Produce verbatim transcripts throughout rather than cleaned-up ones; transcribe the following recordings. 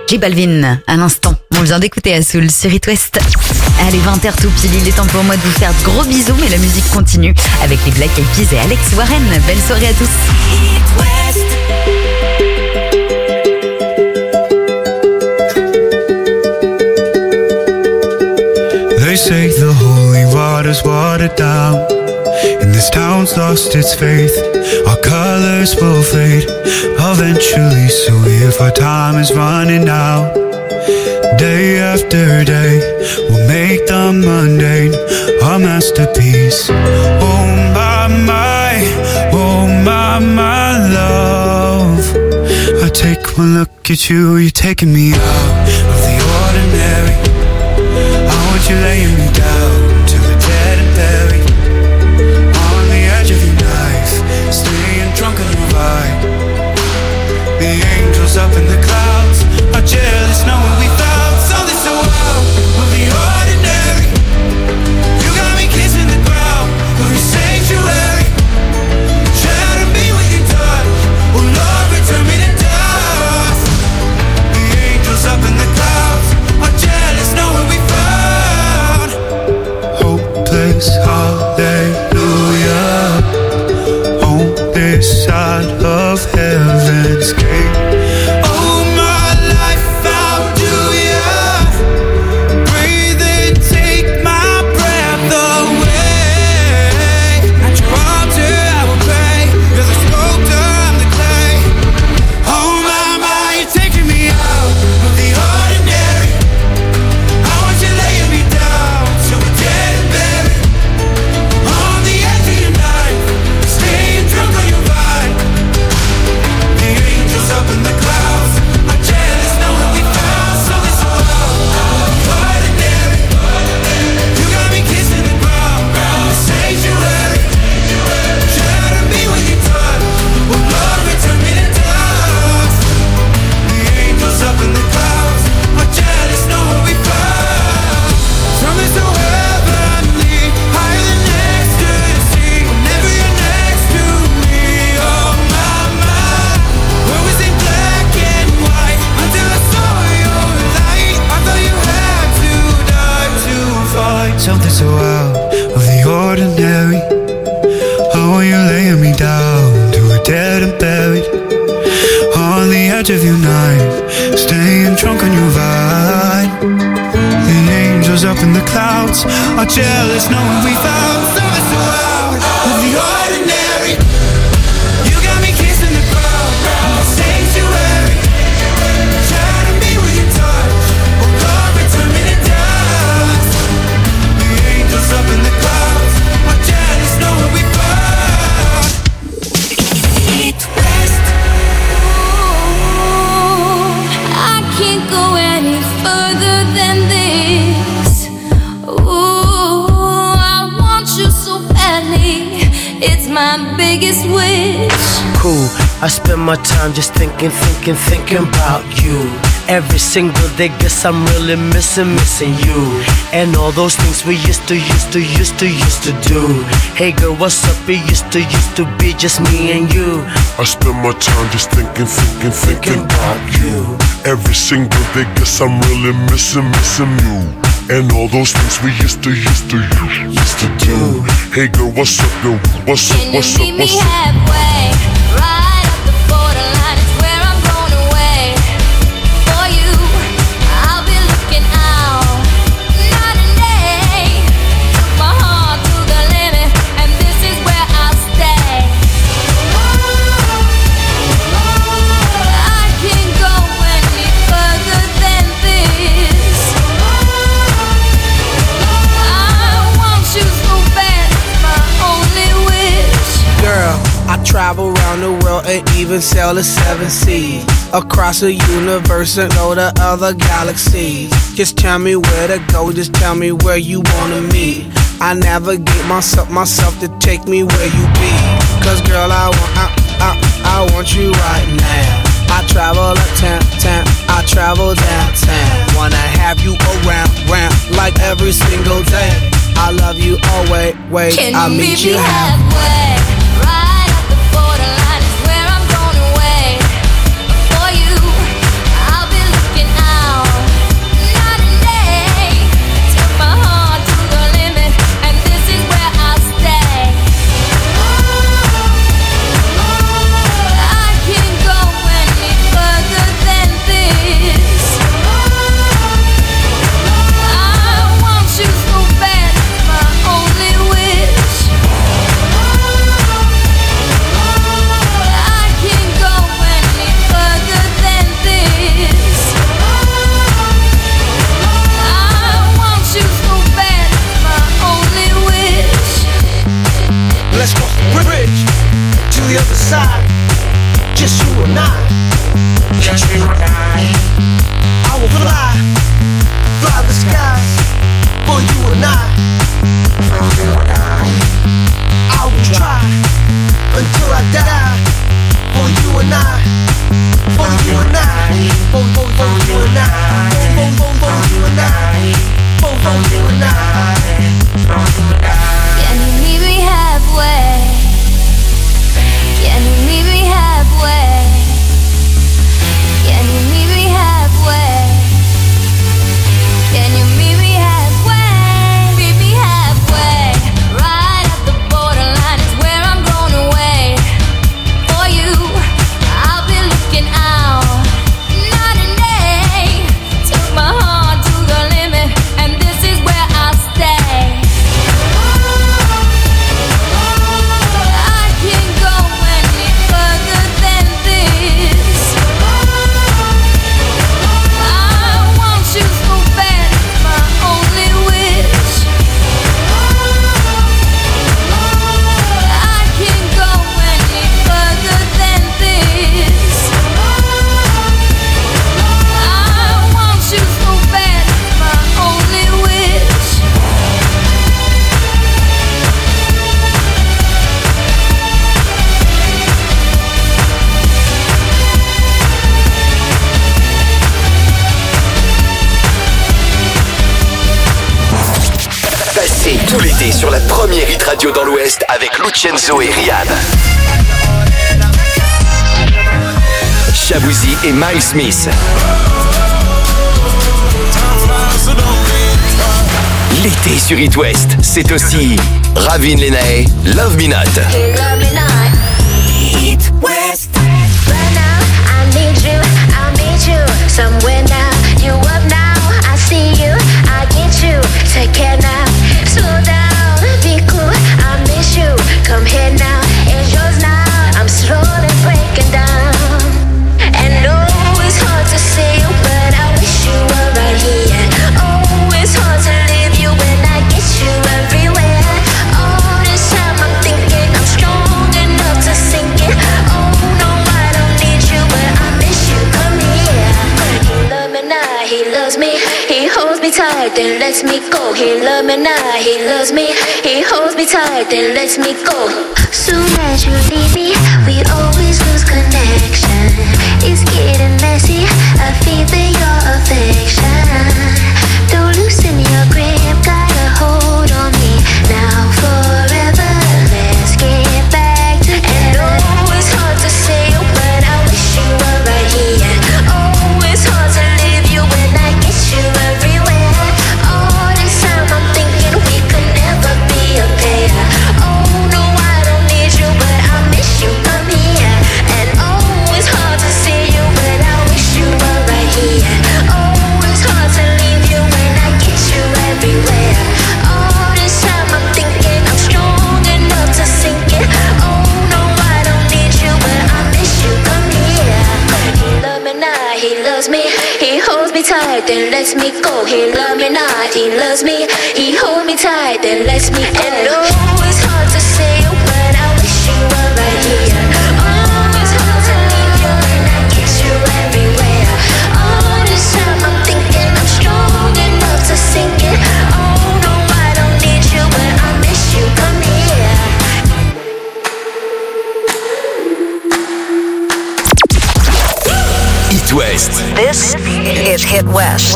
J Balvin, à l'instant, on vient d'écouter Assoul sur It West. Allez, vingt heures tout pile, il est temps pour moi de vous faire de gros bisous, mais la musique continue avec les Black Eyed Peas et Alex Warren. Belle soirée à tous. It West. They say the holy water's watered down, and this town's lost its faith. Our colors will fade eventually, so if our time is running out, day after day we'll make the mundane our masterpiece. Oh my, my, oh my, my love, I take one look at you, you're taking me out of the ordinary. I want you laying me down till we're dead and buried, on the edge of your knife, staying drunk on your ride. The angels up in the clouds are jealous knowing we found something so wild of the ordinary. You got me kissing the ground of your sanctuary. Shadow me when you touch, oh Lord, return me to dust. The angels up in the clouds are jealous knowing we found hopeless hallelujah on this side of heaven's gate. Oh my life, how do ya breathe and take my breath away? At your altar I will pray, you're the sculptor, I'm the clay. Oh my, my, you're taking me out of the ordinary. I want you laying me down till we're dead and buried, on the edge of your knife, staying drunk on your vine. The angels up in the clouds are jealous knowing we found something so ordinary. You got me kissing the ground in the sanctuary. Shadow me when you touch, oh Lord, return me to dust. The angels up in the clouds are jealous knowing we found something so heavenly, higher than ecstasy. Whenever you're next to me, oh my, my, where was it black and white until I saw your light? I thought you had to die to find something so out of the ordinary. I want you laying me down till we're dead and buried, on the edge of your knife, staying drunk on your vine. The angels up in the clouds are jealous knowing we found something so out of the ordinary. You got me kissing the ground in the sanctuary. Shadow me when you touch, oh Lord, return me to dust. The angels up in the clouds are jealous knowing we found It West. I can't go any further than this. Ooh, I want you so badly. It's my biggest wish. Cool, I spend my time just thinking, thinking, thinking about you. Every single day, guess I'm really missing, missing you. And all those things we used to, used to, used to, used to do. Hey girl, what's up? It used to, used to be just me and you. I spend my time just thinking, thinking, thinking about you. Every single day, guess I'm really missing, missing you. And all those things we used to, used to, used to do. Hey girl, what's up, girl? What's up, Can what's you up, meet me what's up? halfway? Right up the borderline is where I'm going away. For you, I'll be looking out night and day. Took my heart to the limit, and this is where I'll stay. I can't go any further than this. I want you so bad, it's my only wish. Girl, I travel around the world and even sail the seven seas, across the universe and go to other galaxies. Just tell me where to go, just tell me where you wanna meet. I navigate myself, myself to take me where you be. Cause girl, I want, I, I, I want you right now. I travel uptown, town, I travel downtown. Wanna have you around, round, like every single day. I love you always, wait, Can I'll you meet meet you me halfway. halfway? Right up the borderline is where I'm going away. For you, I'll be looking out. l'été sur la première hit radio dans l'Ouest avec Lucenzo et Rihanna. Shabuzi et Miles Smith. L'été sur It West, c'est aussi Ravin Lenae, Love Me Not. It West. Right now, I need you, I meet you somewhere now. You up now, I see you, I get you. Take care now, slow down, be cool, I miss you. Come here now, it's yours now. I'm slowly breaking down. And oh, it's hard to see you, but I wish you were right here. Oh, it's hard to leave you when I get you everywhere. All this time I'm thinking I'm strong enough to sink it. Oh no, I don't need you, but I miss you. Come here. He loves me now, he loves me. He holds me tight, then lets me go. He loves me now, he loves me. He holds me tight, then lets me go. Soon as you leave me, we always lose connection. It's getting messy, I feel your affection. Don't loosen your grip, got a hold on me now forever. Let's get back together. And oh, it's hard to say you, but I wish you were right here. Oh, it's hard to leave you when I get you everywhere. All this time I'm thinking we could never be a pair. Oh no, I don't need you, but I miss you. Come here. And oh, it's hard to see you, but I wish you were right here. Oh, it's hard to leave you when I get you everywhere. All this time I'm thinking I'm strong enough to sink it. Oh no, I don't need you, but I miss you. Come here. He loves me now, he loves me. He holds me tight, then lets me go. He loves me not, he loves me. He holds me tight, then lets me go. And oh, it's hard to say you, but I wish you were right here. Oh, it's hard to leave you when I get you everywhere. All this time I'm thinking I'm strong enough to sink it. Oh no, I don't need you, but I miss you. Come here. It West. This is Hit West.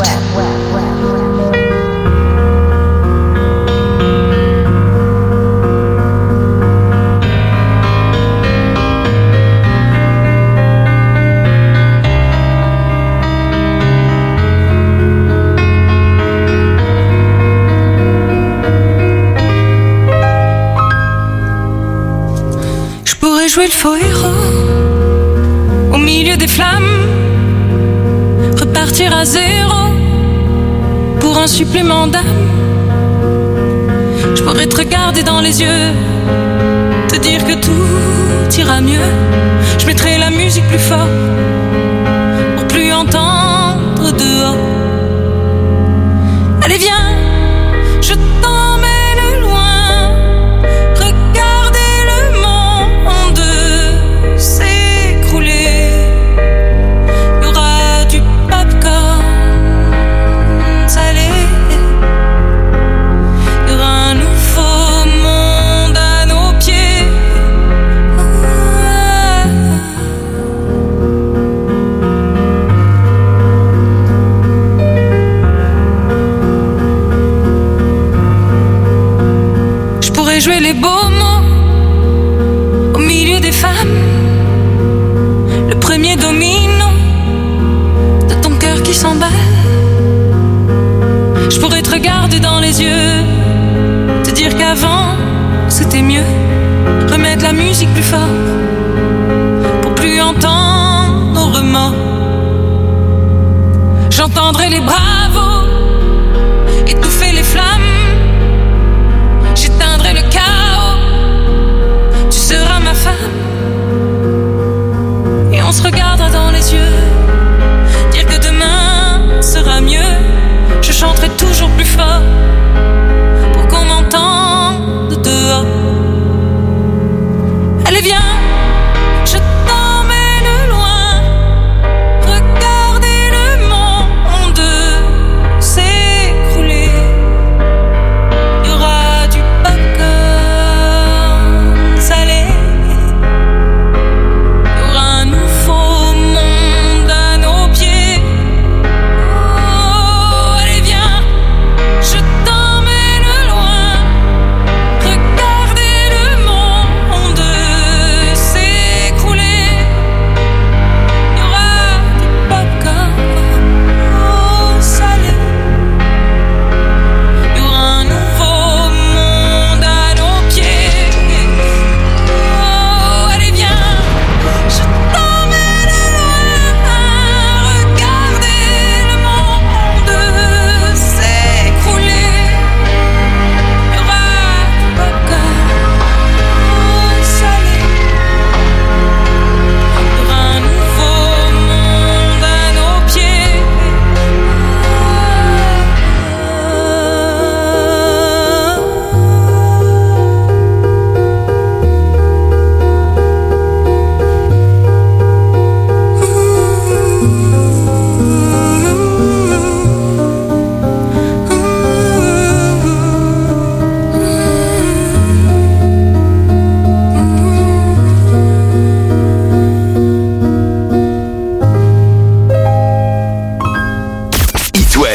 Je pourrais jouer le faux héros au milieu des flammes, repartir à zéro pour un supplément d'âme. Je pourrais te regarder dans les yeux, te dire que tout ira mieux. Je mettrai la musique plus fort pour plus entendre dehors. Allez viens, je t'emmène loin, regarder le monde s'écrouler. Il y aura du popcorn salé, il y aura un nouveau monde à nos pieds. Je pourrais jouer les beaux mots au milieu des femmes, le premier domino de ton cœur qui s'emballe. Je pourrais te regarder dans les yeux, te dire qu'avant c'était mieux, remettre la musique plus fort pour plus entendre nos remords. J'entendrai les bravos étouffer les flammes, j'éteindrai le chaos, tu seras ma femme. Et on se regardera dans les yeux, dire que demain sera mieux. Je chanterai toujours plus fort pour qu'on m'entende dehors. Allez viens, je t'emmène loin, regarder le monde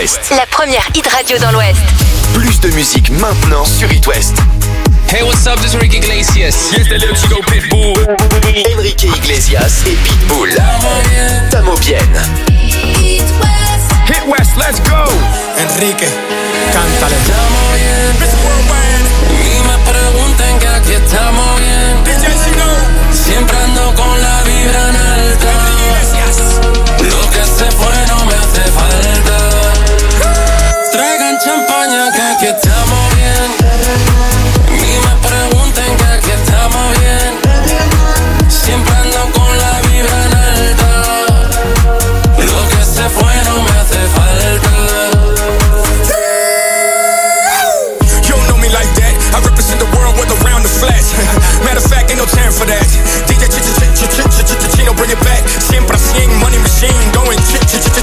West. La première hit radio dans l'Ouest. Plus de musique maintenant sur It West. Hey, what's up, this is Enrique Iglesias. Yes, the little chico Pitbull. Enrique Iglesias et Pitbull. Tamo bien. It West. Hit West, let's go. Enrique, cántale. Estamos bien. Ni me pregunten que aquí estamos bien. D J Chino. Siempre ando con la vibra en alta. Lo que se fue no me hace falta. Traigan champaña que aquí estamos bien. Ni me pregunten que aquí estamos bien. Siempre ando con la vibra en alta. Lo que se fue no me hace falta. You don't know me like that. I represent the world with around the flesh. Matter of fact, ain't no time for that. D J Chino, bring it back. Siempre cien, money machine, going ching.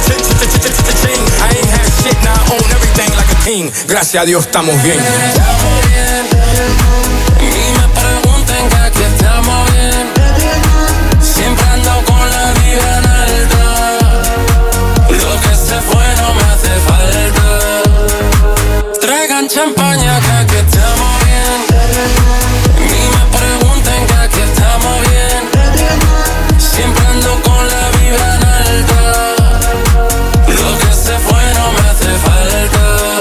I ain't had shit, now I own everything like a king. Gracias a Dios estamos bien. Estamos bien. Ni me pregunten que aquí estamos bien. Siempre ando con la vibra en alta. Lo que se fue no me hace falta. Traigan champaña que aquí estamos bien. Ni me pregunten que aquí estamos bien. Siempre ando con la vibra en alta. Lo que se fue no me hace falta.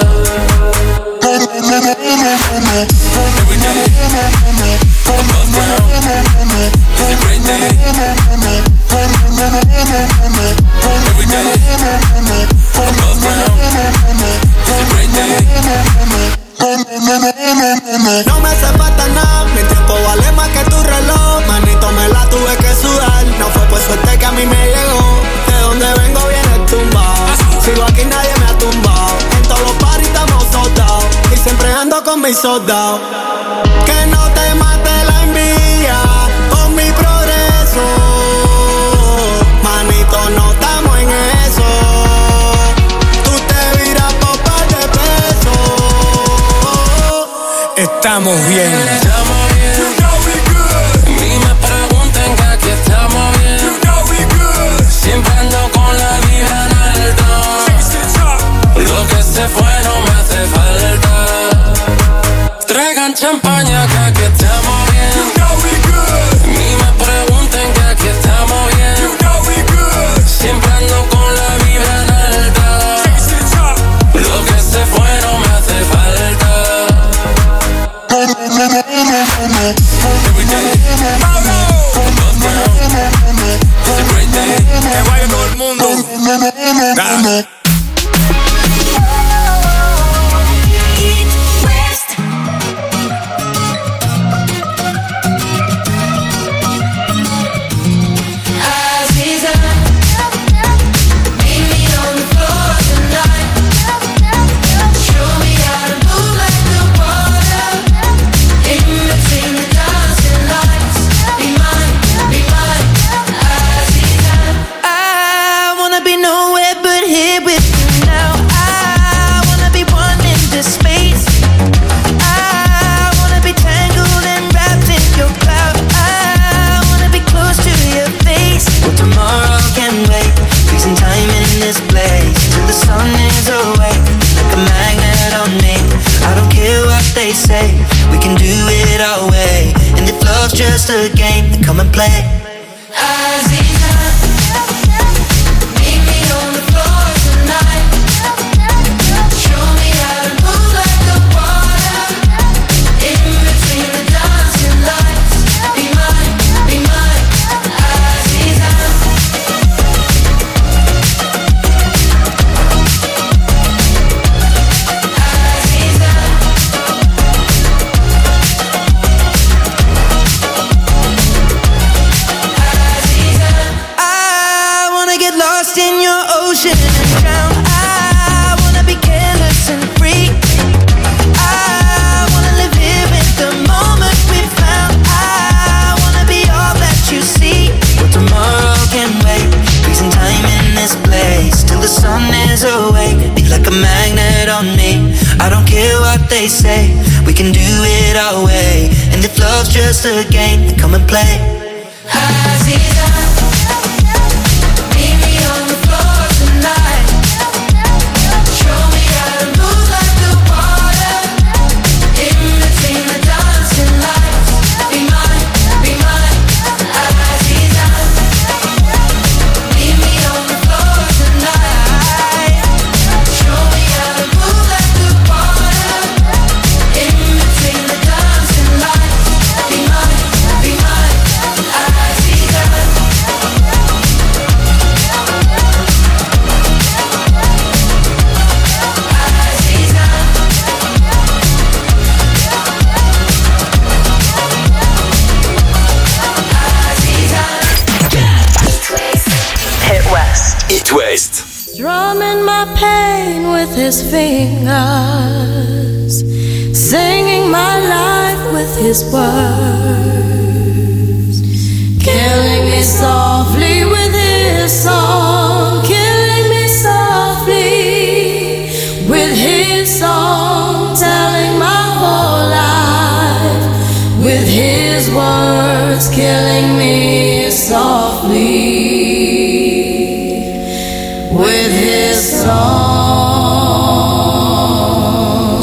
Every day, above ground, it's a great day. Every day, above ground, it's a great day. No me hace falta nada, mi tiempo vale más que tu reloj. Manito, me la tuve que sudar. No fue por suerte que a mí me llegó. De donde vengo viene tumbado. Sigo aquí, nadie me ha tumbado. En todos los parties estamos soldados. Y siempre ando con mis soldados. Que no te mate la envidia con mi progreso. Manito, no estamos en eso. Tú te viras por par de pesos. Estamos bien. Estamos bien. You know we good. Ni me pregunten que aquí estamos bien. You know we good. Siempre ando con la vibra en alta. Lo que se fue no me hace falta. Traigan champaña que aquí estamos bien. You know we good. Ni me pregunten que aquí estamos bien. You know we good. Siempre ando con la vibra en alta. Lo que se fue no me hace falta. Every day, above ground, it's a great day. Que vaya todo el mundo. Da. It West. Aziza, meet me on the floor tonight. Show me how to move like the water. In between the dancing lights. Be mine, be mine, Aziza. I wanna be nowhere but here with you now. I wanna be one in this space. I wanna be tangled and wrapped in your cloud. I wanna be close to your face. Well, tomorrow can wait. Freezing time in this place till the sun is away. Like a magnet on me. I don't care what they say. We can do it our way. And if love's just a game, then come and play. Aziza, meet me on the floor tonight. Show me how to move like the water. In between the dancing lights. Be mine, be mine, Aziza. Aziza. I wanna get lost in your ocean and drown. I wanna be careless and free. I wanna live here in the moment we found. I wanna be all that you see. Well, tomorrow can wait. Freezing time in this place till the sun is awake. Be like a magnet on me. I don't care what they say. We can do it our way. And if love's just a game, then come and play. Aziza, meet me on the floor tonight. Show It West. Drumming my pain with his fingers, singing my life with his words, killing me softly with his song, killing me softly with his song, telling my whole life with his words, killing me softly with his song.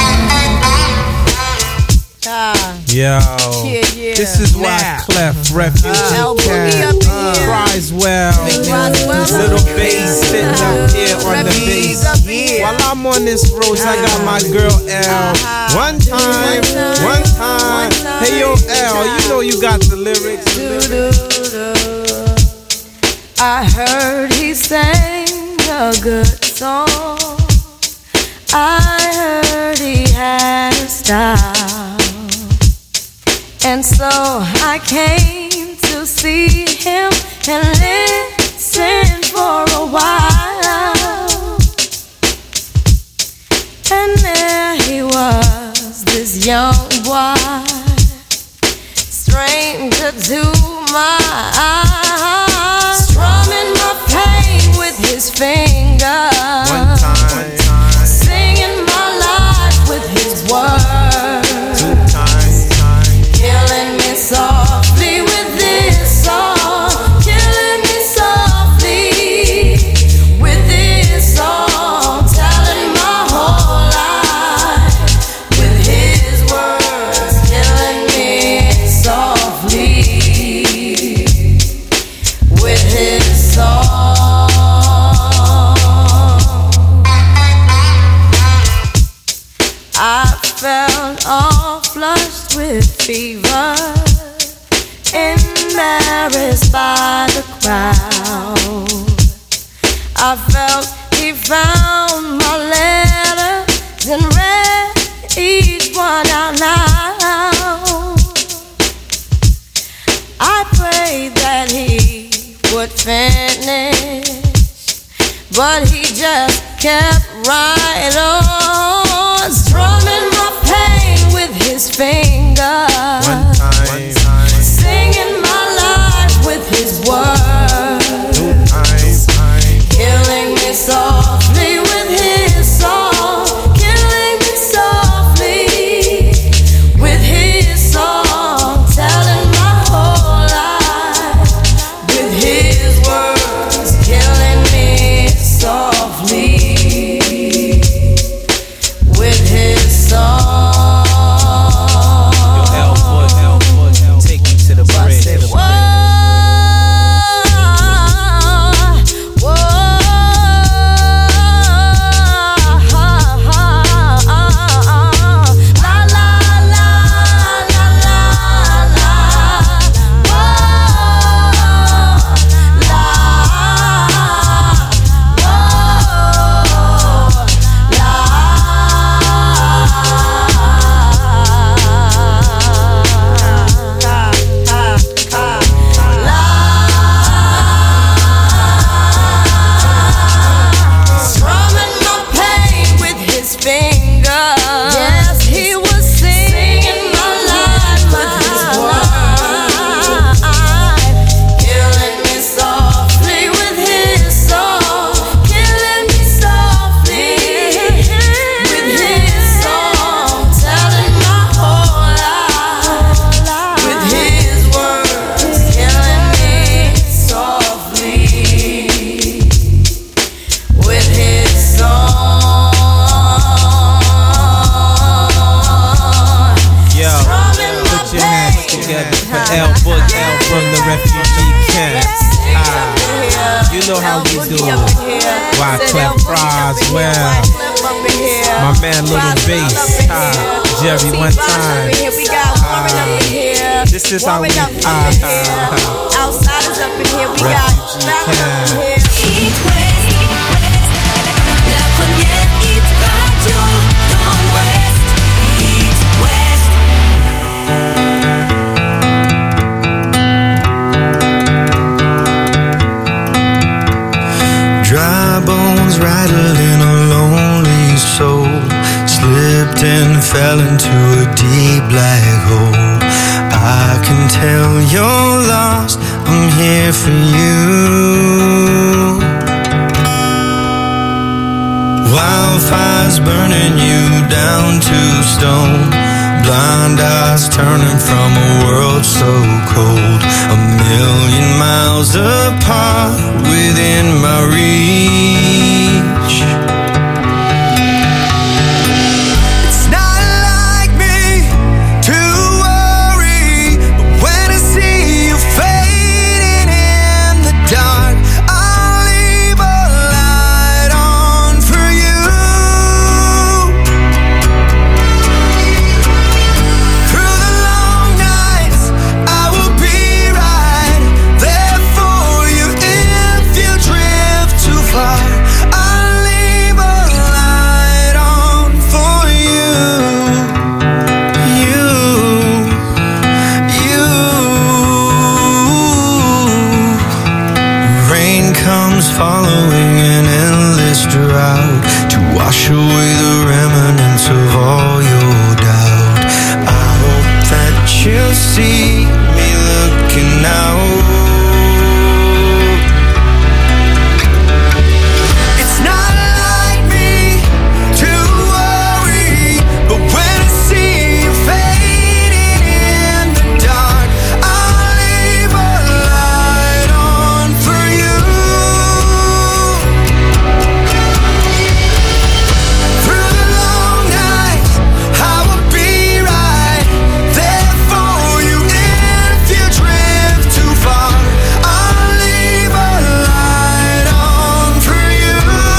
Yo, yeah, yeah. This is why Clef Refugee uh, Cat cries well. Little bass sitting up here on the bass. While I'm on this road, I got my girl L. One time, one time. Hey yo, L, you know you got the lyrics. I heard he sang a good song. I heard he had a style, and so I came to see him and listen for a while. And there he was, this young boy, stranger to my eyes, strumming my pain with his fingers, one time, one time. Singing my life with his words, two times, time. Killing me softly with this song, killing me softly with this song, telling my whole life with his words, killing me softly with his song. I felt all flushed with fever, embarrassed by the crowd. I felt he found my letters and read each one out loud. I prayed that he would finish, but he just kept right on, strumming my pain with his fingers, one time, one time. Singing my life with his words, two times, time. Killing me softly with his song, killing me softly with his song, telling my whole life with his words, killing me softly with his song. Yo, L foot, L foot, take me to the bridge. Strumming my pain with his fingers. Yes, he was singing my life with his words, killing me softly with his song, killing me softly with his song, telling my whole life with his words, killing me softly with his song. Yo, put your hands together for L Book, L from the refugee camp. Ah, you know how we do. Why Clef Fries, well, my man Little Bass, ah, Jerry one time. Ah, this is how we, ah, ah, Outsiders up in here, we got refugee camp. It West, la première hit radio dans l'Ouest. It West. Drive fell into a deep black hole. I can tell you're lost, I'm here for you. Wildfires burning you down to stone. Blind eyes turning from a world so cold. A million miles apart within my reach. It's not like me to worry, but when I see you fading in the dark, I'll leave a light on for you. Through the long nights, I will be right there for you if you drift too far. I'll leave a light on for you. You, you. Rain comes following an endless drought to wash away the remnants of all your doubt. I hope that you'll see me looking out. It's not like me to worry, but when I see you fading in the dark, I'll leave a light on for you. Through the long nights, I will be right there for you if you drift too far. I'll leave a light on for you.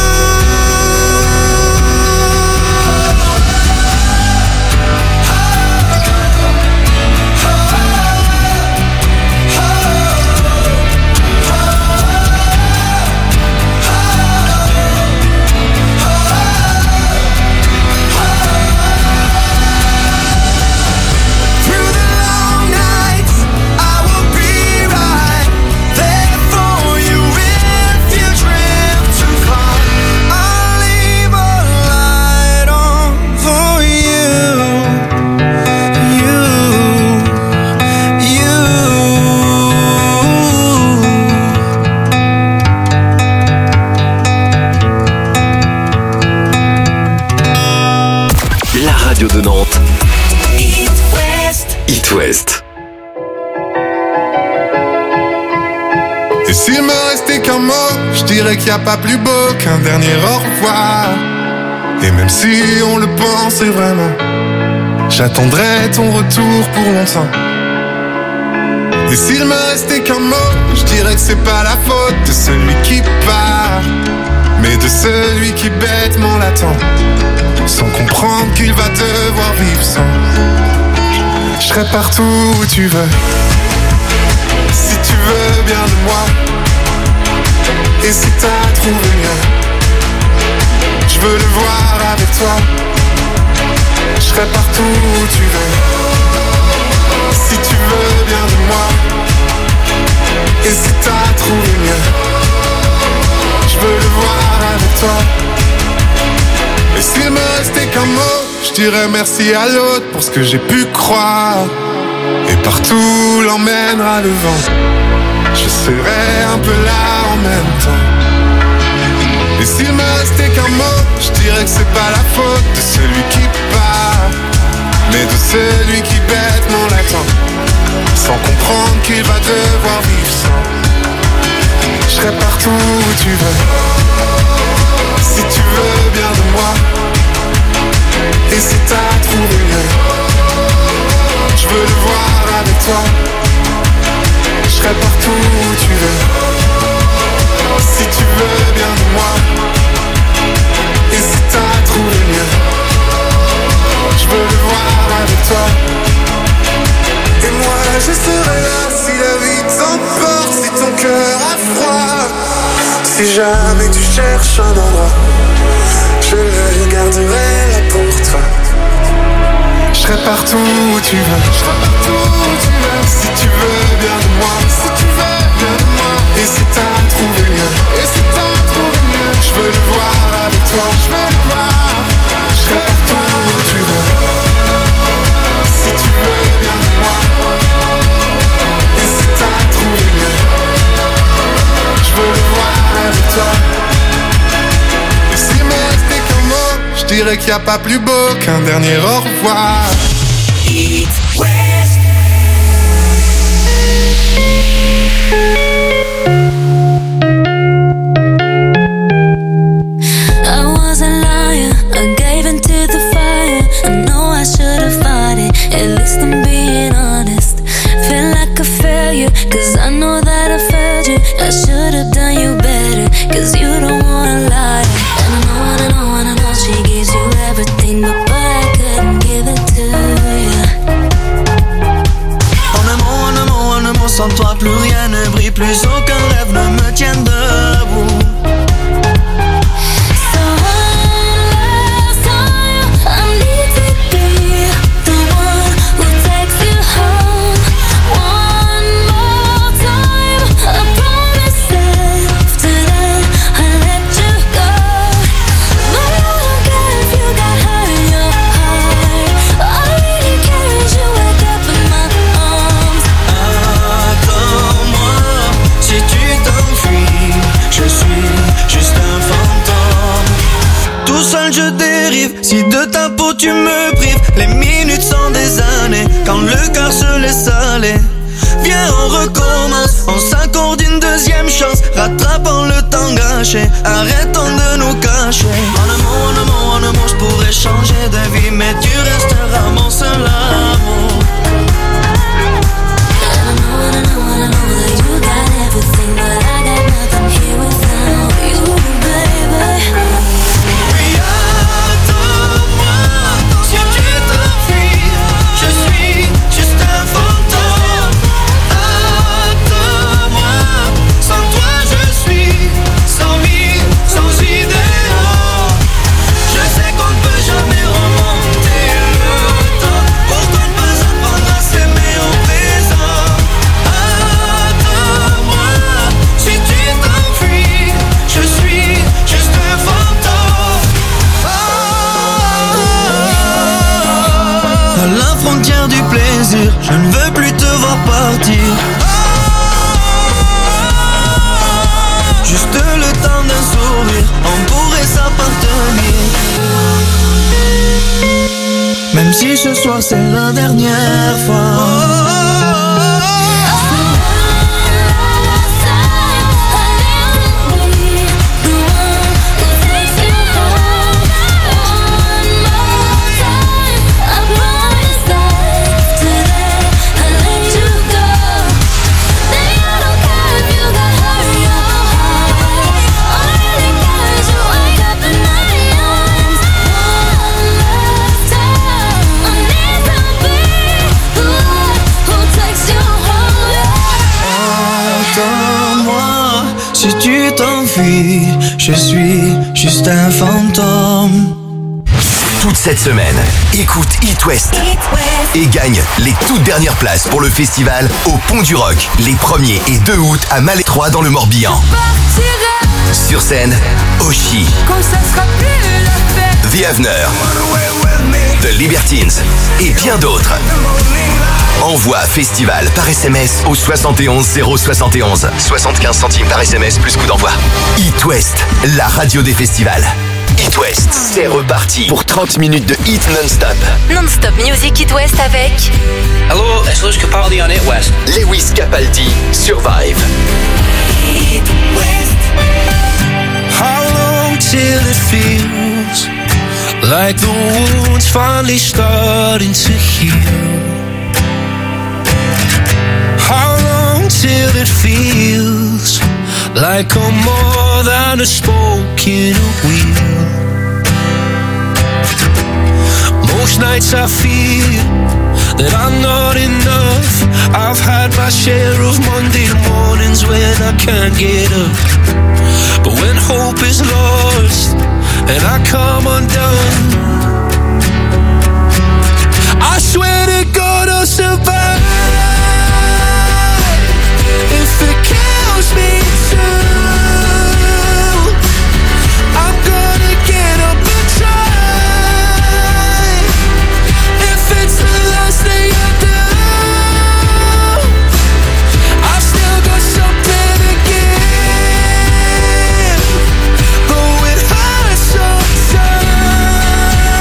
Through the long nights, I will be right there for you if you drift too far. I'll leave a light on for you. You, you. La radio de Nantes. It West. Et s'il me restait qu'un mot, je dirais qu'il n'y a pas plus beau qu'un dernier au revoir. Et même si on le pensait vraiment, j'attendrai ton retour pour longtemps. Et s'il me restait qu'un mot, je dirais que c'est pas la faute de celui qui part, mais de celui qui bêtement l'attend, sans comprendre qu'il va devoir vivre sans. Je serai partout où tu veux, si tu veux bien de moi. Et si t'as trouvé mieux, je veux le voir avec toi. Je serai partout où tu veux, si tu veux bien de moi. Et si t'as trouvé mieux, je veux le voir avec toi. Et s'il me restait qu'un mot, je dirais merci à l'autre pour ce que j'ai pu croire. Et partout l'emmènera le vent, je serai un peu là en même temps. Et s'il me restait qu'un mot, je dirais que c'est pas la faute de celui qui part, mais de celui qui bêtement l'attend, sans comprendre qu'il va devoir vivre sans. Je serai partout où tu veux, si tu veux bien de moi. Et si t'as trouvé mieux, je veux le voir avec toi. Je serai partout où tu veux, si tu veux bien de moi. Et si t'as trouvé mieux, je veux le voir avec toi. Et moi je serai là si la vie t'emporte, si ton cœur a froid. Si jamais tu cherches un endroit, je le garderai là pour toi. Je serai partout où tu veux, je serai partout où tu veux. Si tu veux bien de moi, si tu veux bien de moi. Et si t'as trouvé mieux, et si t'as trouvé mieux, je veux le voir avec toi, je veux le voir. Je serai partout où tu veux. dirais qu'il n'y a pas plus beau qu'un dernier au revoir. Eat West. I was a liar, I gave into the fire. I know I should have fought it, at least I'm being honest. Feel like a failure, cause I know that I failed you. I should have done you better, cause you don't wanna lie. And I know, and I know, and I know she gives you everything, but boy, I couldn't give it to you. En un mot, en un mot, en un mot, sans toi plus rien ne brille, plus aucun rêve ne me tient debout. Je dérive, si de ta peau tu me prives. Les minutes sont des années, quand le cœur se laisse aller. Viens on recommence, on s'accorde une deuxième chance. Rattrapons le temps gâché, arrêtons de nous cacher. En un mot, en un mot, en un mot, je pourrais changer de vie, mais tu resteras mon seul amour. Je ne veux plus te voir partir. Juste le temps d'un sourire, on pourrait s'appartenir. Même si ce soir c'est la dernière fois. Je suis juste un fantôme. Toute cette semaine, écoute It West et gagne les toutes dernières places pour le festival au Pont du Rock, les premiers et deux août à Malais trois dans le Morbihan. Sur scène, Oshi, The Avener, The Libertines et bien d'autres. Envoie festival par S M S au soixante et onze zéro soixante et onze. soixante-quinze centimes par S M S plus coût d'envoi. It West, la radio des festivals. It West, c'est reparti pour trente minutes de hit non-stop. Non-stop Music It West avec Hello, it's Lewis Capaldi on It West. Lewis Capaldi, Survive. It West. How long till it feels like the wound's finally starting to heal? How long till it feels like I'm more than a spoke in a wheel? Most nights I feel that I'm not enough. I've had my share of Monday mornings when I can't get up. But when hope is lost and I come undone, I swear to God I'll survive. If it kills me too, I'm gonna get up and try. If it's the last thing I do, I've still got something to give. Though it hurts sometimes,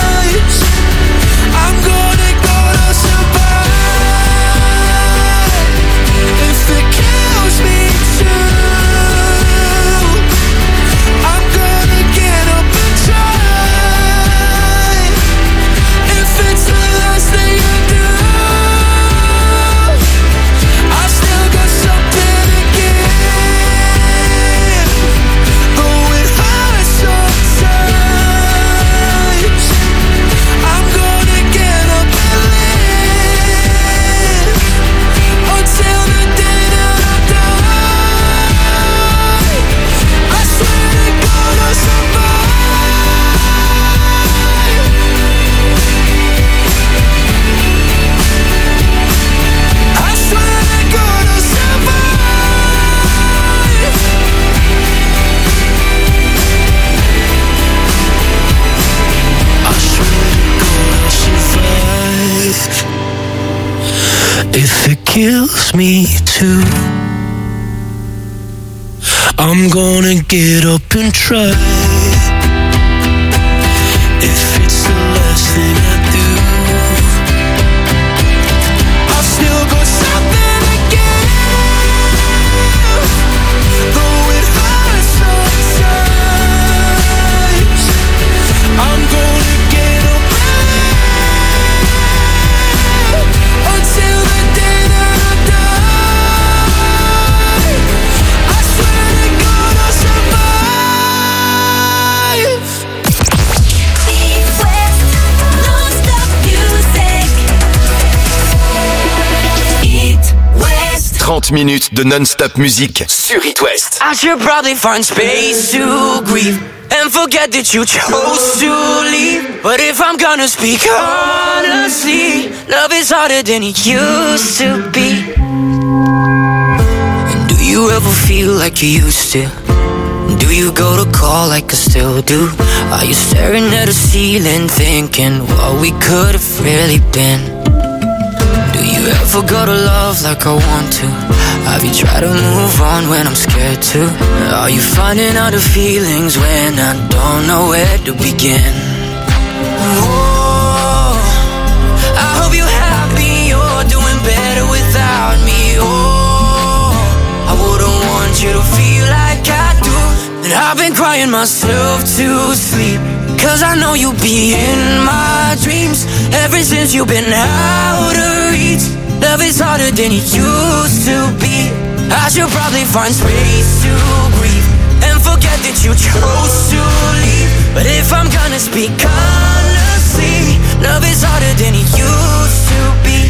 If it kills me too, I'm gonna get up and try. If it's the last thing I do, I've still got something to give, though it hurts sometimes. I'm gonna get up until the day that I die. I swear to God I'll survive. East West, non-stop music. East West. trente minutes de non-stop musique sur It West. I should probably find space to grieve and forget that you chose to leave. But if I'm gonna speak honestly, love is harder than it used to be. And do you ever feel like you used to? Do you go to call like I still do? Are you staring at the ceiling thinking what we could have really been? Do you ever go to love like I want to? Have you tried to move on when I'm scared to? Are you finding out the feelings when I don't know where to begin? Oh, I hope you're happy, you're doing better without me. Oh, I wouldn't want you to feel like I do. And I've been crying myself to sleep, cause I know you'll be in my dreams. Ever since you've been out of reach, love is harder than it used to be. I should probably find space to breathe and forget that you chose to leave. But if I'm gonna speak honestly, love is harder than it used to be.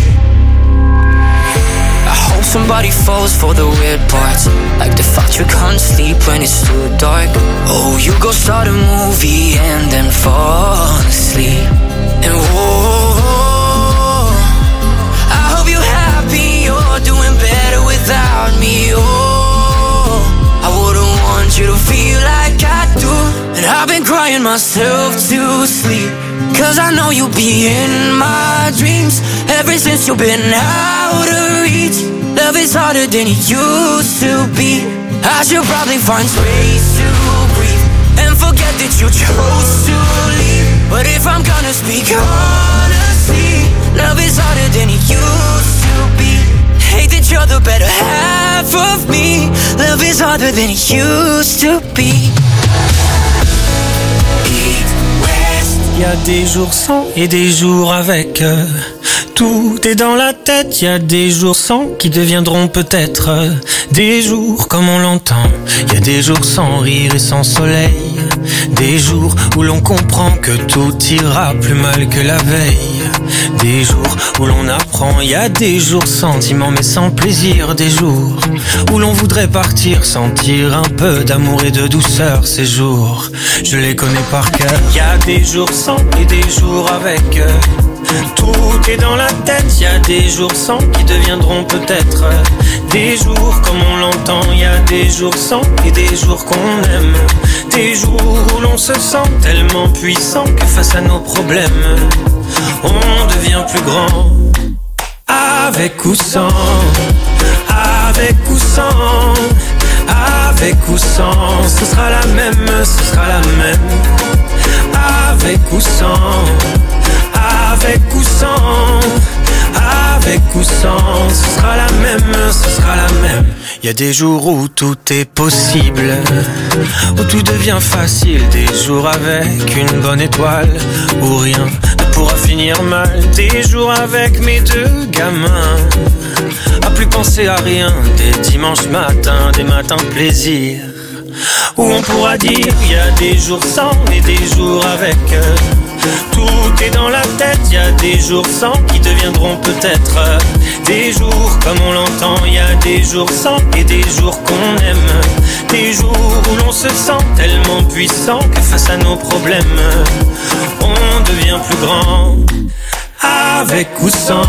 I hope somebody falls for the weird parts, like the fact you can't sleep when it's too dark. Oh, you go start a movie and then fall asleep. And whoa, I hope you're happy, you're doing better without me. Oh, I wouldn't want you to feel like I do. And I've been crying myself to sleep, cause I know you'll be in my dreams. Ever since you've been out of reach, love is harder than it used to be. I should probably find space to breathe and forget that you chose to leave. But if I'm gonna speak honestly, love is harder than it used to be. Hate that you're the better half of me. Love is harder than it used to be. Y a des jours sans et des jours avec. euh, Tout est dans la tête. Y a des jours sans qui deviendront peut-être euh, des jours comme on l'entend. Y a des jours sans rire et sans soleil. Des jours où l'on comprend que tout ira plus mal que la veille. Des jours où l'on apprend. Y a des jours sentiments mais sans plaisir. Des jours où l'on voudrait partir, sentir un peu d'amour et de douceur. Ces jours, je les connais par cœur. Y a des jours sans et des jours avec. euh, Tout est dans la tête. Y a des jours sans qui deviendront peut-être euh, des jours comme on l'entend. Y a des jours sans et des jours qu'on aime. Des jours où l'on se sent tellement puissant que face à nos problèmes, on devient plus grand. Avec ou sans, avec ou sans, avec ou sans, ce sera la même, ce sera la même. Avec ou sans, avec ou sans, avec ou sans, ce sera la même, ce sera la même. Y a des jours où tout est possible, où tout devient facile. Des jours avec une bonne étoile, où rien ne pourra finir mal. Des jours avec mes deux gamins, à plus penser à rien. Des dimanches matins, des matins de plaisir, où on pourra dire y a des jours sans et des jours avec. Tout est dans la tête, y a des jours sans qui deviendront peut-être des jours comme on l'entend. Y a des jours sans et des jours qu'on aime. Des jours où l'on se sent tellement puissant que face à nos problèmes, on devient plus grand. Avec ou sans,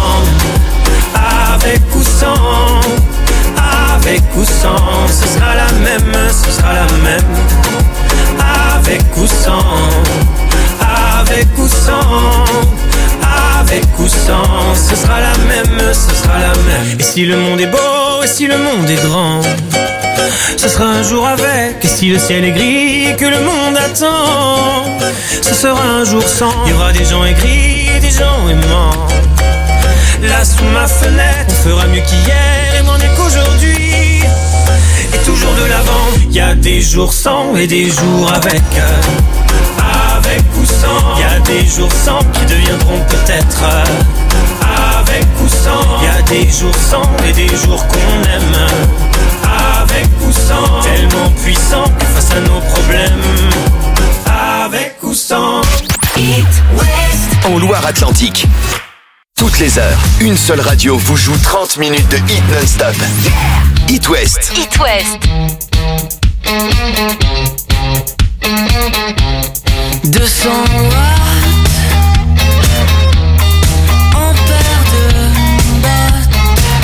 avec ou sans, avec ou sans, ce sera la même, ce sera la même. Avec ou sans, avec ou sans, avec ou sans, ce sera la même, ce sera la même. Et si le monde est beau, et si le monde est grand, ce sera un jour avec. Et si le ciel est gris et que le monde attend, ce sera un jour sans. Il y aura des gens aigris et des gens aimants. Là sous ma fenêtre, on fera mieux qu'hier et moins mieux qu'aujourd'hui. Et toujours de l'avant. Il y a des jours sans et des jours avec. Avec ou sans. Il y a des jours sans qui deviendront peut-être. Avec ou sans. Il y a des jours sans et des jours qu'on aime. Avec ou sans. Tellement puissant que face à nos problèmes. Avec ou sans. It West. En Loire-Atlantique. Toutes les heures, une seule radio vous joue trente minutes de hit non-stop. Yeah. It West. It West. deux cents watts en paire de bottes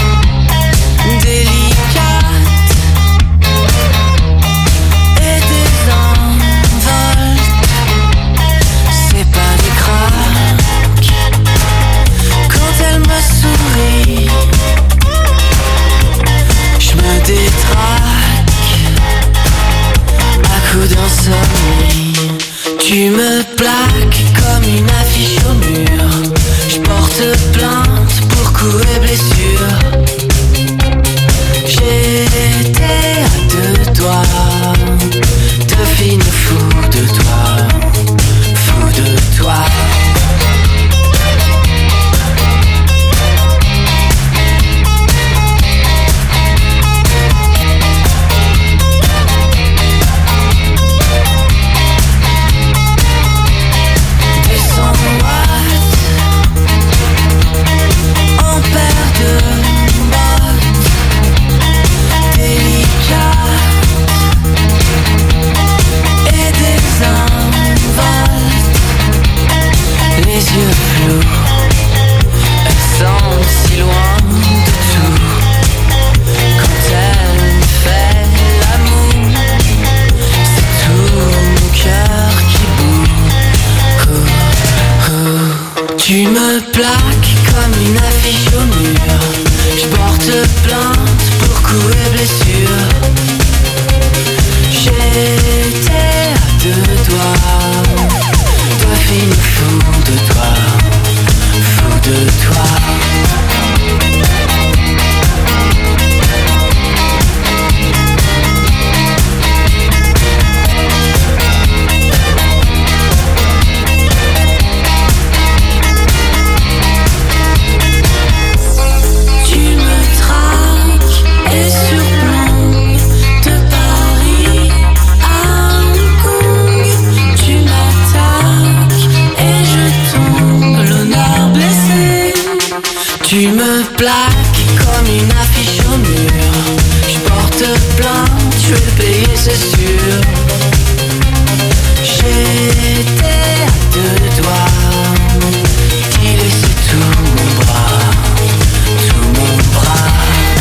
délicates et des envols. C'est pas des craques quand elle me sourit. Je me détraque à coups d'insomnie. Tu me plaques comme une affiche au mur. Je porte plainte pour coups et blessures. J'étais à deux doigts de finir fou de toi, fou de toi. Tu me plaques comme une affiche au mur. Je porte plainte pour coups et blessures. J'étais à deux doigts de finir fou de toi, fou de toi. Tu me plaques comme une affiche au mur. Je porte plainte, je vais le payer, c'est sûr. J'étais à deux doigts d'y laisser tout mon bras, tout mon bras.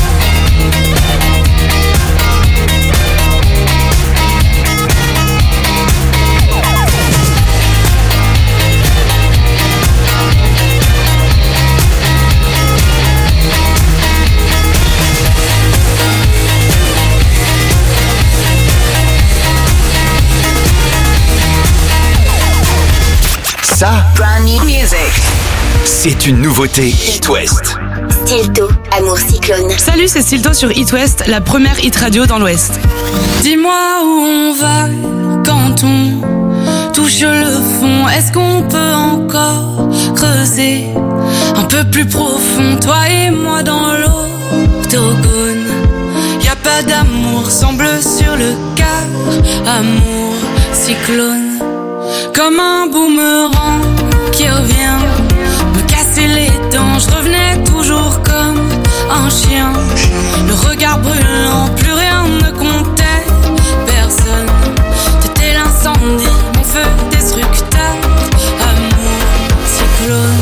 Ça, c'est une nouveauté It West. Stilto, Amour Cyclone. Salut, c'est Stilto sur It West, la première hit radio dans l'Ouest. Dis-moi où on va quand on touche le fond. Est-ce qu'on peut encore creuser un peu plus profond, toi et moi dans l'octogone? Y a pas d'amour, semble sur le cœur. Amour cyclone. Comme un boomerang qui revient me casser les dents. Je revenais toujours comme un chien, le regard brûlant, plus rien ne comptait. Personne, t'étais l'incendie, mon feu destructeur. Amour cyclone.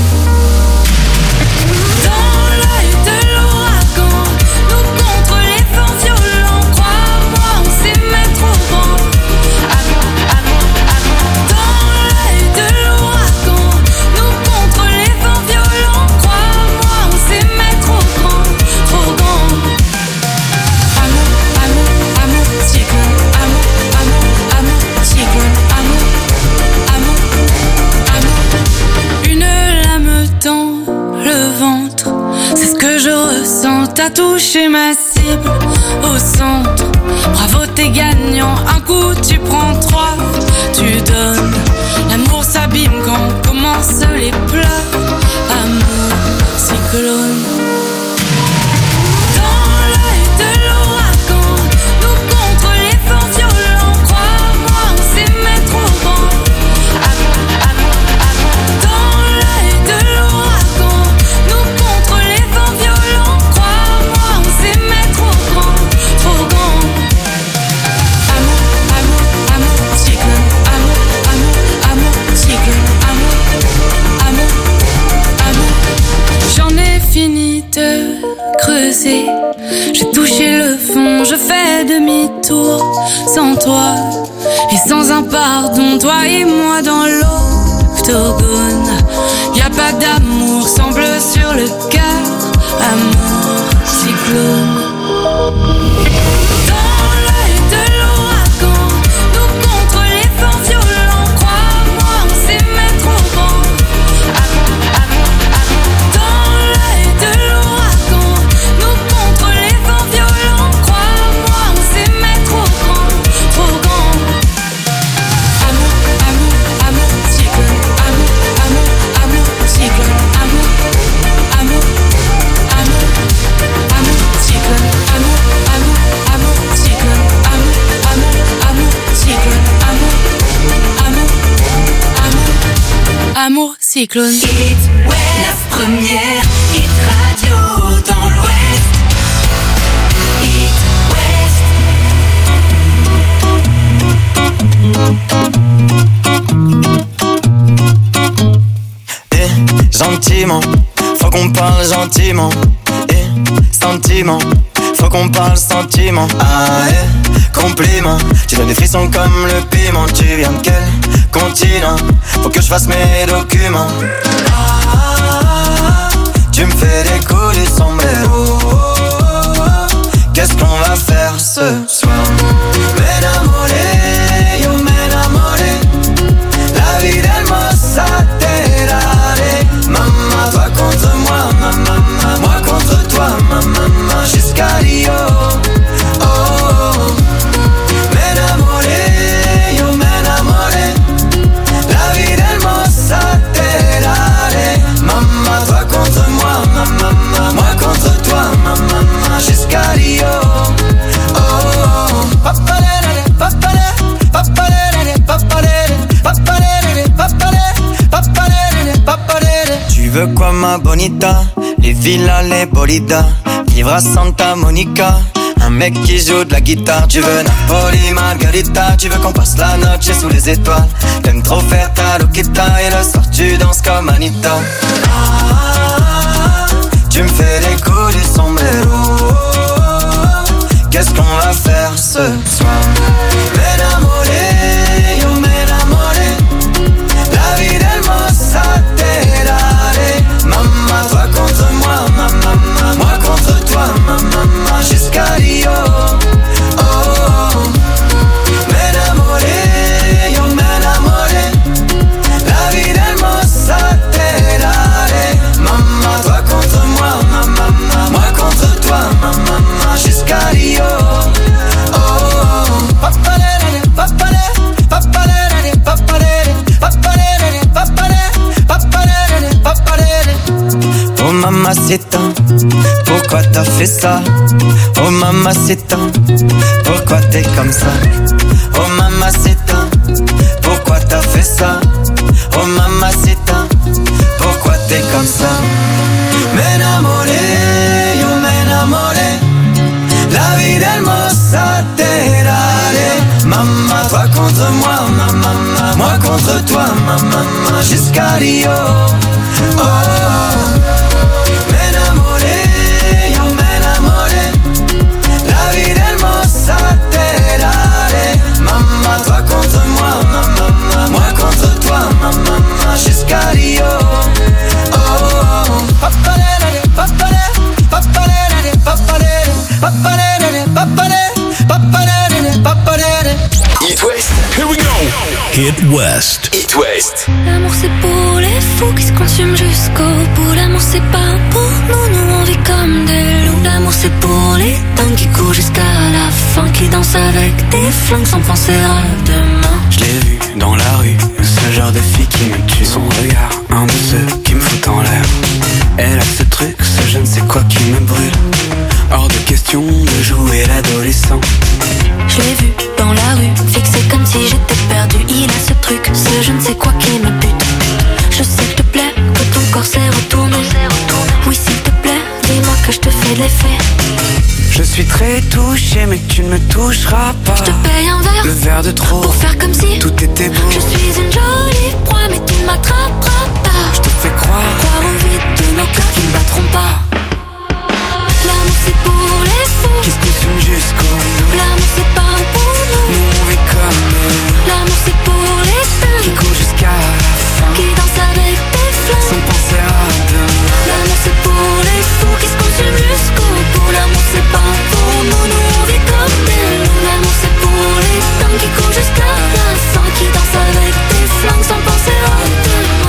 Dans l'œil de l'ouragan, nous contre les vents violents. Crois-moi, on s'aimait trop grand. Amour, amour, amour. Dans l'œil de l'ouragan, nous contre les vents violents. Crois-moi, on s'aimait trop grand, trop sens, t'as touché ma cible au centre. Bravo, t'es gagnant, un coup tu prends trois, tu donnes. L'amour s'abîme quand commencent les pleurs. Amour, cyclone. Dans l'œil de l'ouragan, nous contre les vents violents. Crois-moi, on s'aimait trop grand. Amour, amour, amour. Dans l'œil de l'ouragan, nous contre les vents violents. Crois-moi, on s'aimait trop grand, trop grand. Amour, amour, amour, cyclone. Amour, amour, amour, cyclone. Amour, amour, amour. J'en ai fini de creuser. J'ai touché le fond, je fais demi-tour. Sans toi et sans un pardon, toi et moi dans l'octogone. Y'a pas d'amour, sang bleu sur le cœur. Amour, cyclone. Dans l'œil de l'ouragan, nous contre les vents violents. Crois-moi, on s'aimait trop grand. Amour, amour, amour. Dans l'œil de l'ouragan, nous contre les vents violents. Crois-moi, on s'aimait trop grand, trop grand. Amour, amour, amour, cyclone. Amour, amour, amour, cyclone. Amour, amour, amour, amour, cyclone. Amour, amour, amour, cyclone. Amour, amour, amour, cyclone. Amour, amour, amour, amour, cyclone. Hit West, la première hit radio dans l'Ouest. Hit West. Eh, gentiment, faut qu'on parle gentiment. Eh, sentiment, faut qu'on parle sentiment. Ah, eh, compliment, tu donnes des frissons comme le piment. Tu viens de quel continent? Faut que je fasse mes documents. Ah, tu me fais décoller son sombrero. Qu'est-ce qu'on va faire ce soir? M'enamoré, yo m'enamoré. La vida hermosa te daré. Maman, toi contre moi, maman, moi contre toi, maman, jusqu'à Rio. Oh, oh. M'enamoré, yo m'enamoré. La vida hermosa te daré. Maman, toi contre moi, maman, moi contre toi, maman, jusqu'à Rio. Oh, oh. Papalere, papalere, papalere, papalere, papalere, papalere, papalere, papalere. Tu veux quoi ma bonita? Les villas, les bolidas. Vivre à Santa Monica. Un mec qui joue de la guitare. Tu veux Napoli, Margarita. Tu veux qu'on passe la noche sous les étoiles. T'aimes trop faire ta loquita. Et le soir tu danses comme Anita. Ah, tu me fais des coups du sombrero. Qu'est-ce qu'on va faire ce soir? M'enamoré, yo m'enamoré. La vida hermosa te daré. Maman, toi contre moi, maman, moi contre toi, maman, jusqu'à Rio. Oh, oh. M'enamoré, yo m'enamoré. La vida hermosa te daré. Maman, toi contre moi, maman, moi contre toi, maman, jusqu'à Rio. Oh, oh. Papalere, papalere, papalere, papalere, papalere, papalere, papalere, papalere. Oh mamacita, pourquoi t'as fait ça? Oh mamacita, pourquoi t'es comme ça? Oh mamacita, pourquoi t'as fait ça? Oh mamacita, pourquoi t'es comme ça? M'enamoré, yo m'enamoré. La vida hermosa te daré. Maman, toi contre moi, maman, moi contre toi, maman, jusqu'à Rio. Oh, oh. M'enamoré, yo m'enamoré. La vida hermosa te daré. Maman, toi contre moi, maman, moi contre toi, maman, jusqu'à Rio. Oh, oh. Papalere, papalere, papalere, papalere, papalere, papalere, papalere, papalere. Hit West, here we go. Hit West. Hit West. L'amour c'est pour les fous qui se consument jusqu'au bout. L'amour c'est pas pour nous, nous on vit comme des avec des flingues sans penser à demain. Je l'ai vu dans la rue, ce genre de fille qui me tue. Son regard, un de ceux qui me fout en l'air. Elle a ce truc, ce je ne sais quoi qui me brûle. Hors de question de jouer l'adolescent. Je l'ai vu dans la rue, fixé comme si j'étais perdu. Il a ce truc, ce je ne sais quoi qui me bute. Je sais que te plaît, que ton corps s'est retourné. Oui s'il te plaît, dis-moi que je te fais de l'effet. Je suis très touché mais tu ne me toucheras pas. Je te paye un verre, le verre de trop, pour faire comme si tout était beau. Je suis une jolie proie mais tu ne m'attraperas pas. Je te fais croire, croire au vide de nos cœurs qui ne battront pas. L'amour c'est pour les fous qui se consument jusqu'au bout. L'amour c'est pas pour nous, nous on vit comme nous. L'amour c'est pour les dingues qui courent jusqu'à la fin, qui dansent avec des flammes sans penser à demain. L'amour c'est pour les fous qui se consument jusqu'au bout. L'amour c'est pas pour nous, nous on vit comme des loups. L'amour c'est pour les dingues qui courent jusqu'à la fin, qui dansent avec des flammes sans penser à demain.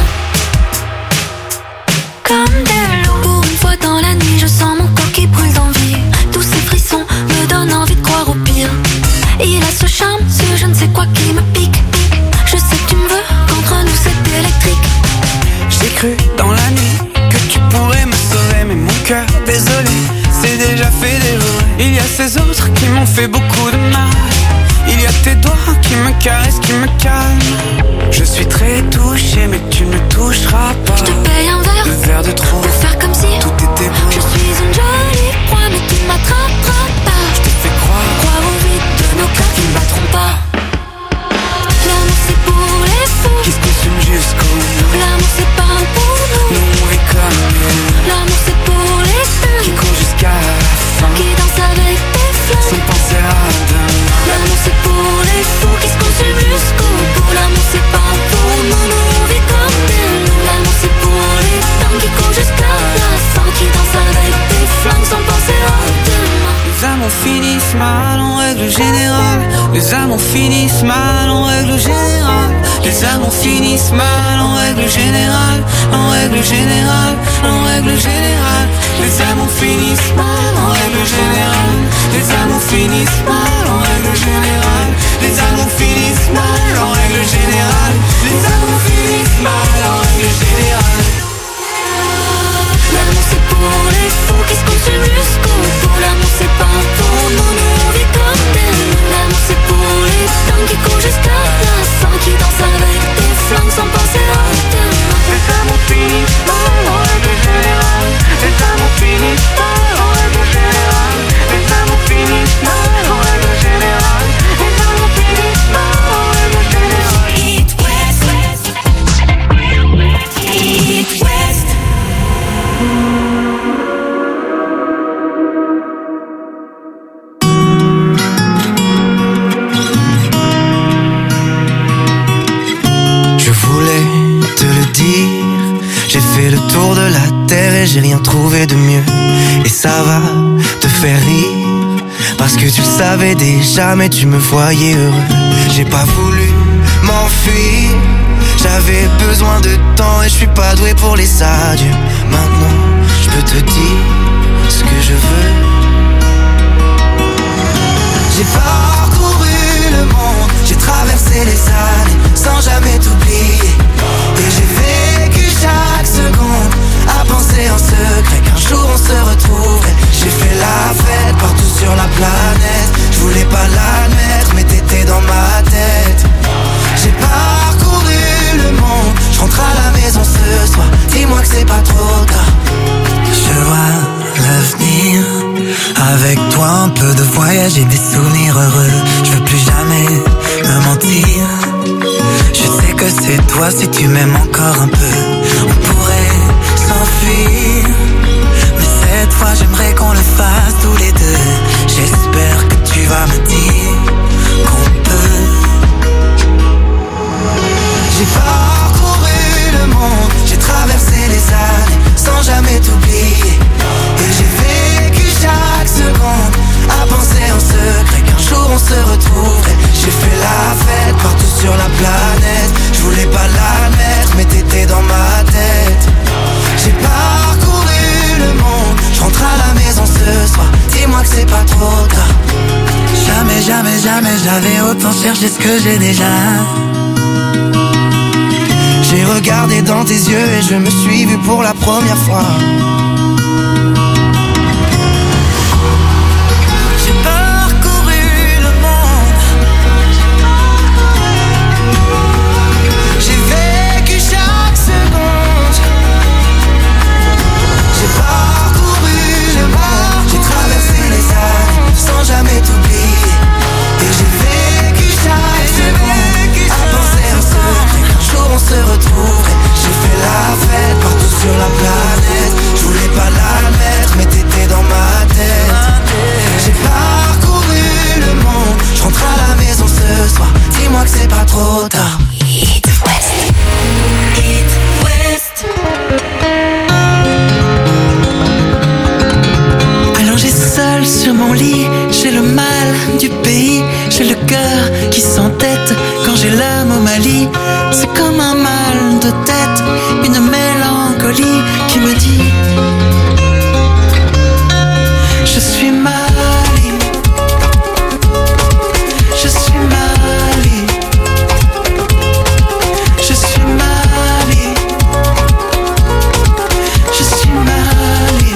Comme des loups. Pour une fois dans la nuit, je sens mon corps qui brûle d'envie. Tous ces frissons me donnent envie de croire au pire. Il a ce charme, ce je ne sais quoi qui me pique. Je sais que tu me veux, qu'entre nous c'est électrique. J'ai cru dans la nuit que tu pourrais me sauver, mais mon cœur, désolé, c'est déjà fait dévorer. Il y a ces autres qui m'ont fait beaucoup de mal. Il y a tes doigts qui me caressent, qui me calment. Je suis très touché mais tu ne me toucheras pas. Je te paye un verre, le verre de trop, pour faire comme si tout était beau. Je suis une jolie proie mais tu ne m'attraperas pas. Je te fais croire, croire au vide de nos cœurs qui ne battront pas. L'amour c'est pour les fous qui se consument jusqu'au bout. L'amour c'est pas pour nous, nous on vit comme nous. L'amour c'est pour les dingues qui courent jusqu'à la fin, qui dansent avec des flammes sans penser à demain. L'amour c'est pour les fous qui se consument jusqu'au bout. L'amour c'est pas pour nous, nous on vit comme des loups. L'amour c'est pour les dingues qui courent jusqu'à la fin, qui dansent avec des flammes sans penser à demain. Les amours finissent mal en règle générale. Les amours finissent mal en règle générale. Les amours finissent mal en règle générale. En règle générale, en règle générale. Les amours finissent mal en règle générale. Les amours finissent mal en règle générale. Les amours finissent mal en règle générale. Les amours finissent mal en règle générale. L'amour c'est pour les fous qui se consument jusqu'au bout. L'amour c'est pas pour nous, nous on vit comme des loups. L'amour c'est pour les dingues qui courent jusqu'à la fin, qui dansent avec des flammes sans penser à demain. Les amours finissent mal en règle générale. Les amours finissent mal en règle générale. Les amours finissent mal en règle générale. Les amours finissent mal en règle générale. Eat West, Eat West. Je voulais te le dire, j'ai fait le tour de la terre et j'ai rien trouvé de mieux. Et ça va te faire rire, parce que tu le savais déjà mais tu me voyais heureux. J'ai pas voulu m'enfuir, j'avais besoin de temps et je suis pas doué pour les adieux. Maintenant je peux te dire ce que je veux. J'ai parcouru le monde, j'ai traversé les années sans jamais t'oublier. Et j'ai vécu chaque seconde à penser en secret qu'un jour on se retrouverait. J'ai fait la fête partout sur la planète, je voulais pas l'admettre mais t'étais dans ma tête. J'ai parcouru le monde, je rentre à la maison ce soir, dis-moi que c'est pas trop tard. Je vois l'avenir, avec toi un peu de voyage et des souvenirs heureux. Je veux plus jamais me mentir, je sais que c'est toi si tu m'aimes encore un peu. On pourrait s'enfuir, mais cette fois j'aimerais qu'on le fasse tous les deux. J'espère que tu vas me dire qu'on peut. J'ai parcouru le monde, j'ai traversé les années sans jamais t'oublier. Et j'ai vécu chaque seconde à penser en secret qu'un jour on se retrouverait. J'ai fait la fête partout sur la planète, je voulais pas l'admettre mais t'étais dans ma tête. J'ai parcouru le monde, je rentre à la maison ce soir, Jamais j'avais autant cherché ce que j'ai déjà. J'ai regardé dans tes yeux et je me suis vu pour la première fois. J'ai parcouru le monde. J'ai vécu chaque seconde. J'ai parcouru le monde. J'ai traversé les âges sans jamais t'oublier. Et j'ai vécu chaque seconde à penser en secret qu'un jour on se retrouverait. J'ai fait la fête partout sur la planète. Je voulais pas l'admettre mais t'étais dans ma tête. J'ai parcouru le monde. Je rentre à la maison ce soir. Dis-moi que c'est pas trop tard. It West. It West. Allongé seul sur mon lit, j'ai le mal du pays. J'ai le cœur qui s'entête quand j'ai l'âme au Mali. C'est comme un mal de tête, une mélancolie qui me dit je suis Mali, je suis Mali, je suis Mali, je suis Mali.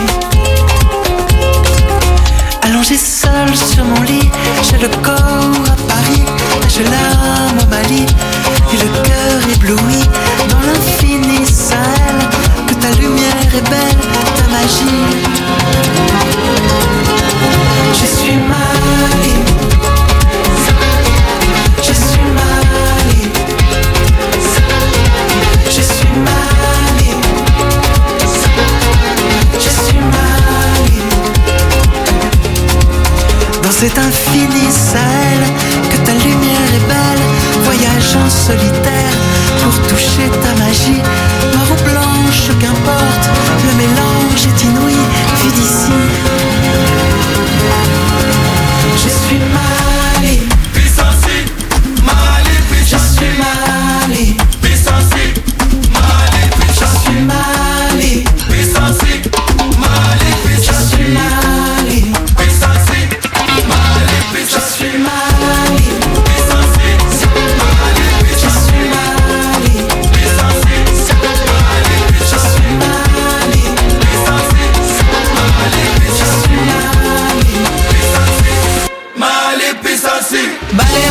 Allongé seul sur mon lit, j'ai le corps à Paris, j'ai l'âme au Mali et le cœur ébloui dans l'infini Sahel. Que ta lumière est belle, ta magie. Je suis Mali, je suis Mali, je suis Mali, je suis Mali. Dans cet infini Sahel, que ta lumière est belle, voyage en solitaire pour toucher ta magie. Noire ou blanche, qu'importe, le mélange est inouï, vu d'ici. Je suis Mali, Pissansi, Mali, je suis Mali, Pissansi, Mali, je suis Mali, Pissansi, Mali, je suis Mali, Pissansi, Mali, je suis Mali, Pissansi, Mali, je suis Mali, Pissansi, Mali, je suis Mali, Pissansi, Mali, je suis Mali, Pissansi, Mali, Pissansi. Balé